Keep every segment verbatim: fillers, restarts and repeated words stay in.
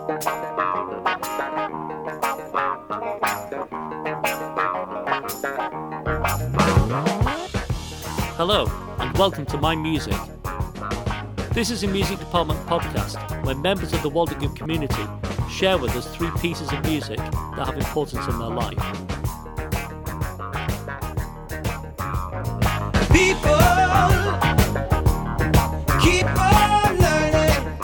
Hello, and welcome to My Music. This is a music department podcast where members of the Waldingham community share with us three pieces of music that have importance in their life. People keep on learning.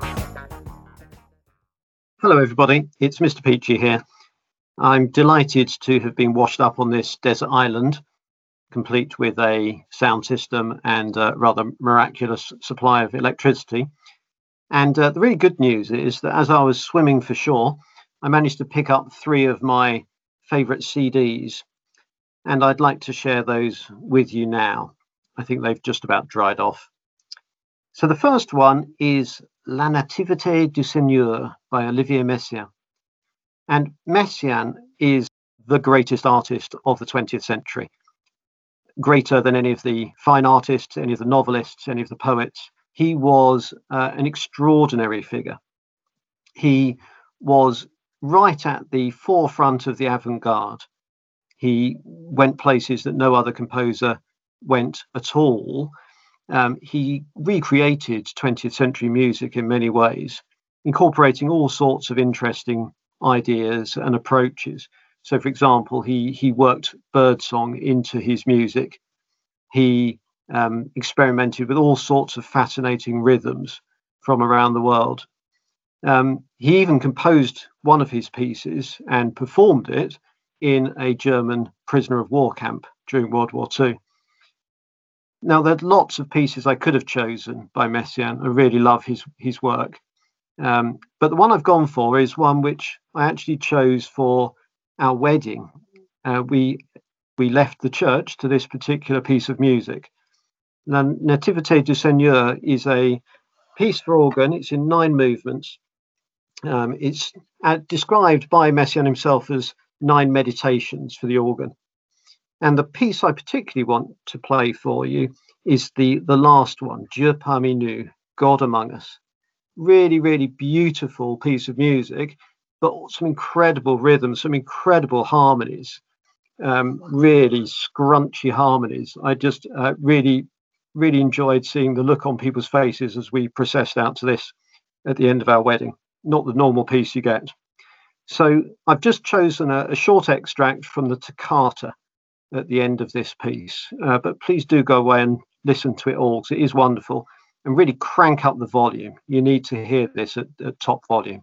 Hello everybody, it's Mister Peachy here. I'm delighted to have been washed up on this desert island, complete with a sound system and a rather miraculous supply of electricity. And uh, the really good news is that as I was swimming for shore, I managed to pick up three of my favourite C Ds, and I'd like to share those with you now. I think they've just about dried off. So the first one is La Nativité du Seigneur by Olivier Messiaen. And Messiaen is the greatest artist of the twentieth century. Greater than any of the fine artists, any of the novelists, any of the poets. He was uh, an extraordinary figure. He was right at the forefront of the avant-garde. He went places that no other composer went at all. Um, he recreated twentieth century music in many ways, incorporating all sorts of interesting ideas and approaches. So, for example, he he worked birdsong into his music. He um, experimented with all sorts of fascinating rhythms from around the world. Um, he even composed one of his pieces and performed it in a German prisoner of war camp during World War Two. Now, there are lots of pieces I could have chosen by Messiaen. I really love his, his work. Um, but the one I've gone for is one which I actually chose for our wedding. Uh, we we left the church to this particular piece of music. La Nativité du Seigneur is a piece for organ. It's in nine movements. Um, it's uh, described by Messiaen himself as nine meditations for the organ. And the piece I particularly want to play for you is the, the last one, Dieu parmi nous, God among us. Really, really beautiful piece of music, but some incredible rhythms, some incredible harmonies, um, really scrunchy harmonies. I just uh, really, really enjoyed seeing the look on people's faces as we processed out to this at the end of our wedding. Not the normal piece you get. So I've just chosen a, a short extract from the toccata at the end of this piece, uh, but please do go away and listen to it all, because it is wonderful, and really crank up the volume. You need to hear this at, at top volume.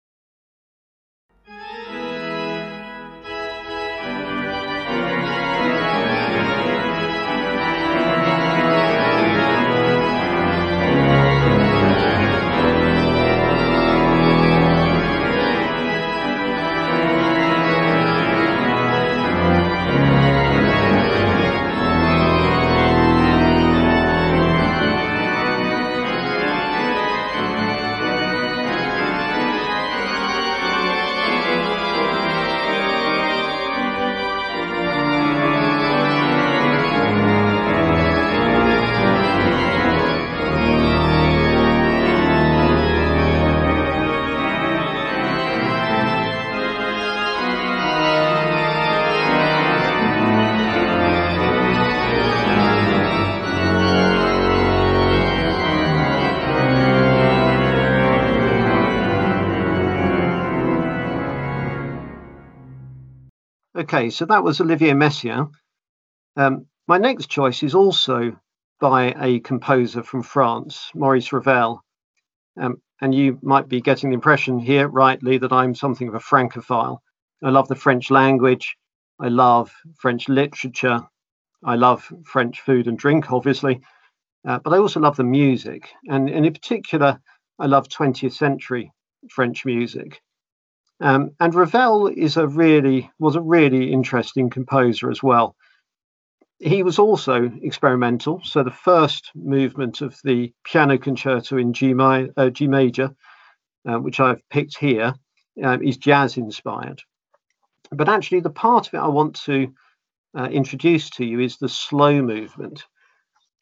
Okay, so that was Olivier Messiaen. Um, my next choice is also by a composer from France, Maurice Ravel. Um, and you might be getting the impression here, rightly, that I'm something of a Francophile. I love the French language. I love French literature. I love French food and drink, obviously. Uh, but I also love the music. And, and in particular, I love twentieth century French music. Um, and Ravel is a really was a really interesting composer as well. He was also experimental. So the first movement of the piano concerto in G, mi- uh, G major, uh, which I've picked here, uh, is jazz inspired. But actually, the part of it I want to uh, introduce to you is the slow movement.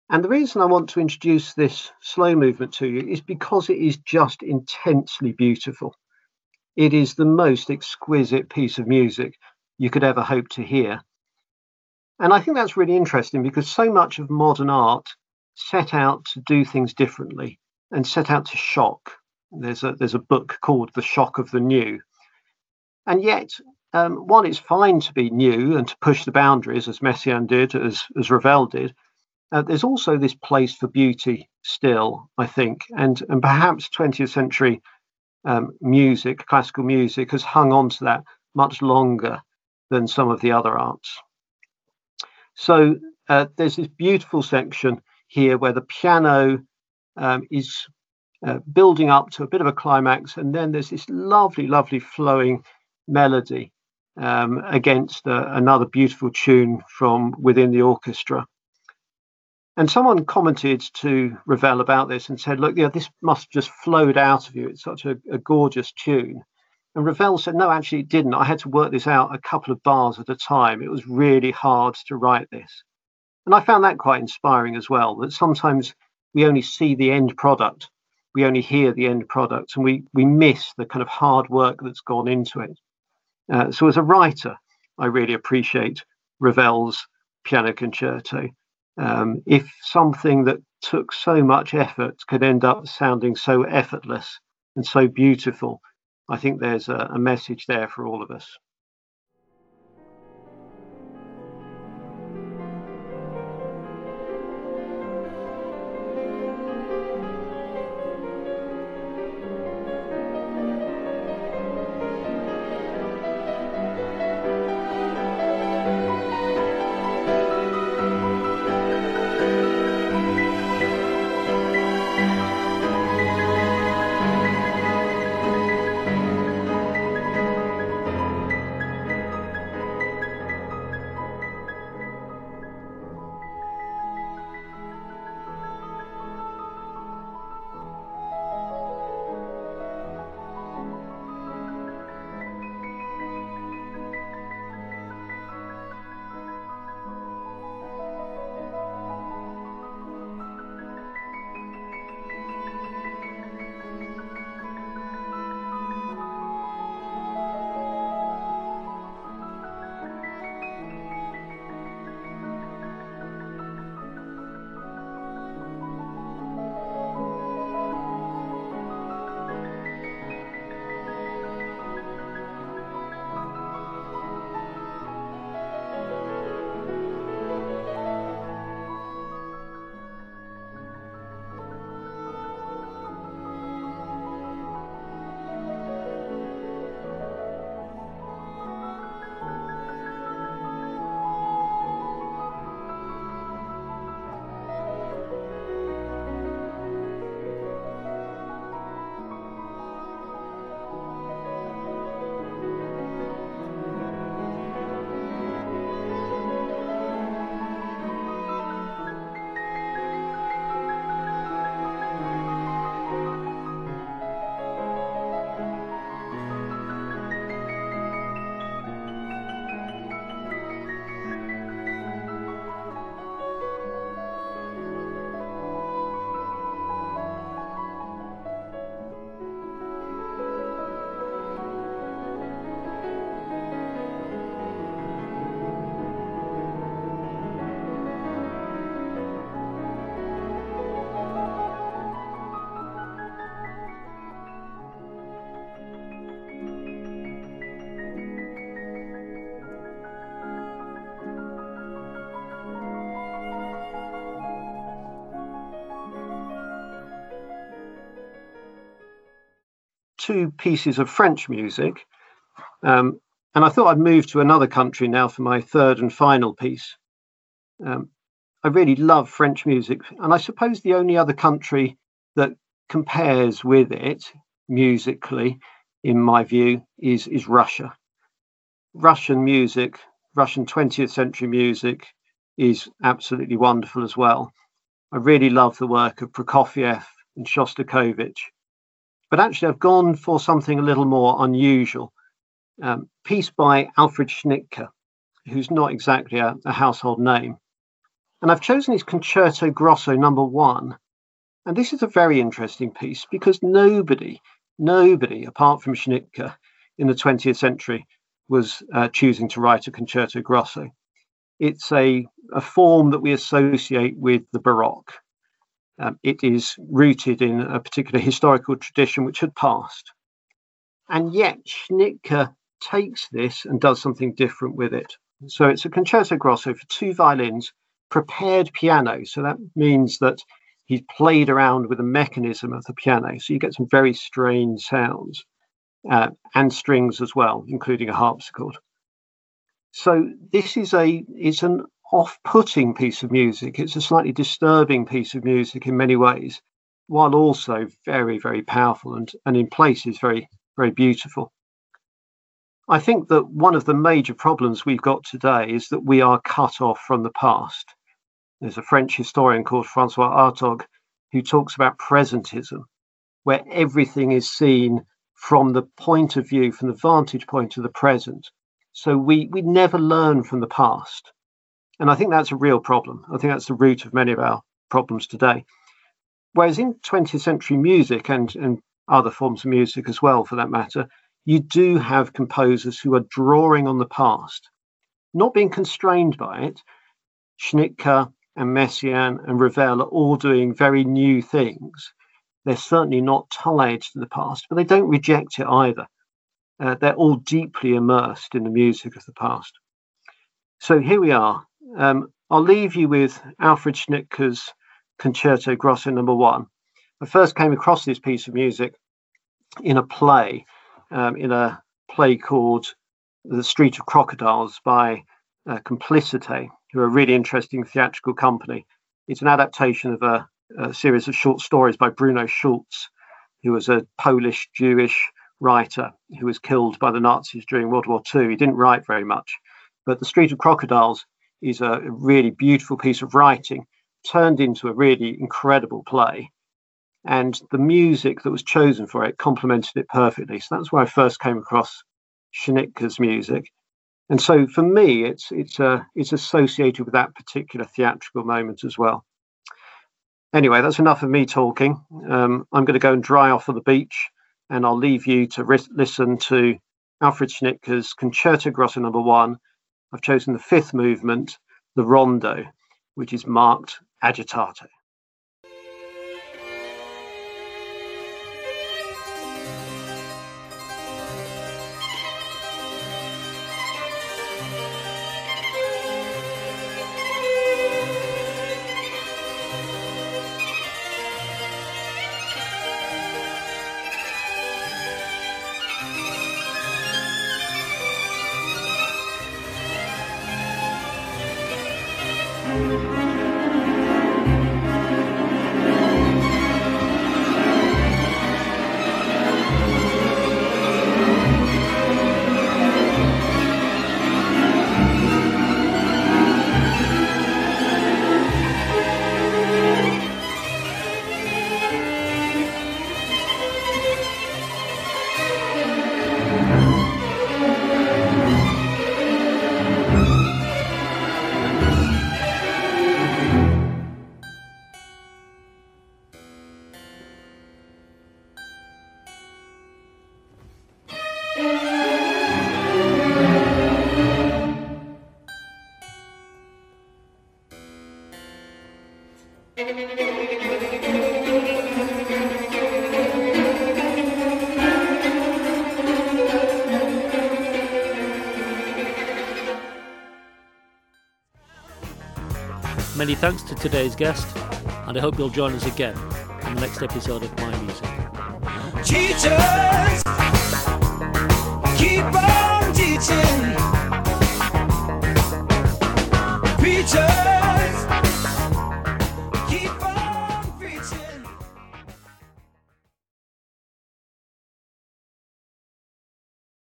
And the reason I want to introduce this slow movement to you is because it is just intensely beautiful. It is the most exquisite piece of music you could ever hope to hear. And I think that's really interesting because so much of modern art set out to do things differently and set out to shock. There's a, there's a book called The Shock of the New. And yet, um, while it's fine to be new and to push the boundaries, as Messiaen did, as, as Ravel did, uh, there's also this place for beauty still, I think. And, and perhaps twentieth century um, music, classical music, has hung on to that much longer than some of the other arts. So uh, there's this beautiful section here where the piano um, is uh, building up to a bit of a climax, and then there's this lovely, lovely flowing melody um, against uh, another beautiful tune from within the orchestra. And someone commented to Ravel about this and said, look, yeah, this must have just flowed out of you. It's such a, a gorgeous tune. And Ravel said, no, actually it didn't. I had to work this out a couple of bars at a time. It was really hard to write this. And I found that quite inspiring as well, that sometimes we only see the end product. We only hear the end product and we, we miss the kind of hard work that's gone into it. Uh, so as a writer, I really appreciate Ravel's piano concerto. Um, if something that took so much effort could end up sounding so effortless and so beautiful, I think there's a, a message there for all of us. Two pieces of French music, um, and I thought I'd move to another country now for my third and final piece. Um, I really love French music, and I suppose the only other country that compares with it musically, in my view, is, is Russia. Russian music, Russian twentieth century music is absolutely wonderful as well. I really love the work of Prokofiev and Shostakovich. But actually, I've gone for something a little more unusual. Um, piece by Alfred Schnittke, who's not exactly a, a household name. And I've chosen his Concerto Grosso number one. And this is a very interesting piece because nobody, nobody apart from Schnittke in the twentieth century was uh, choosing to write a Concerto Grosso. It's a, a form that we associate with the Baroque. Um, it is rooted in a particular historical tradition which had passed. And yet Schnittke takes this and does something different with it. So it's a Concerto Grosso for two violins, prepared piano. So that means that he's played around with the mechanism of the piano. So you get some very strange sounds uh, and strings as well, including a harpsichord. So this is a it's an off-putting piece of music. It's a slightly disturbing piece of music in many ways, while also very, very powerful and, and in places very, very beautiful. I think that one of the major problems we've got today is that we are cut off from the past. There's a French historian called François Hartog who talks about presentism, where everything is seen from the point of view, from the vantage point of the present. So we, we never learn from the past. And I think that's a real problem. I think that's the root of many of our problems today. Whereas in twentieth century music and, and other forms of music as well, for that matter, you do have composers who are drawing on the past, not being constrained by it. Schnittke and Messiaen and Ravel are all doing very new things. They're certainly not tied to the past, but they don't reject it either. Uh, they're all deeply immersed in the music of the past. So here we are. Um, I'll leave you with Alfred Schnittke's Concerto Grosso number one. I first came across this piece of music in a play, um, in a play called The Street of Crocodiles by uh, Complicité, who are a really interesting theatrical company. It's an adaptation of a, a series of short stories by Bruno Schulz, who was a Polish Jewish writer who was killed by the Nazis during World War Two. He didn't write very much, but The Street of Crocodiles is a really beautiful piece of writing turned into a really incredible play. And the music that was chosen for it complemented it perfectly. So that's where I first came across Schnittke's music. And so for me, it's it's uh, it's associated with that particular theatrical moment as well. Anyway, that's enough of me talking. Um, I'm going to go and dry off on the beach, and I'll leave you to ris- listen to Alfred Schnittke's Concerto Grosso number one. I've chosen the fifth movement, the Rondo, which is marked agitato. Many thanks to today's guest, and I hope you'll join us again in the next episode of My Music. Jesus!